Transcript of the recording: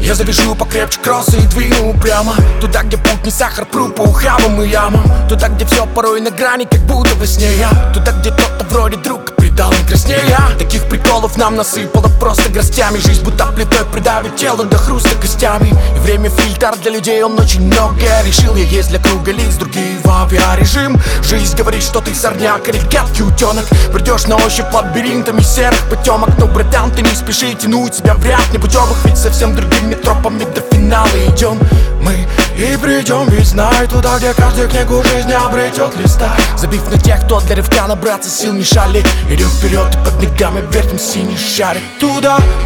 Я завяжу покрепче кроссы и двину прямо туда, где путь не сахар, пру по ухабам и ямам. Туда, где все порой на грани, как будто во сне я. Туда, где кто-то вроде друг предал не краснея. Таких приколов нам насыпало просто горстями. Жизнь будто плитой придавит тело до хруста костями. И время фильтр для людей, он очень многое решил. Я есть для круга лиц, другие в авиарежим. Жизнь говорит, что ты сорняк или гадкий утенок. Придешь на ощупь лабиринтами серых потемок. Но, братан, ты не спеши тянуть себя в ряд непутевых. Ведь совсем другими тропами до финала идем мы и придем, ведь знай, туда, где каждую книгу жизни обретет листа. Забив на тех, кто для рывка набраться сил не шалит. Идем вперед и под ногами вертим синий шарик. Туда,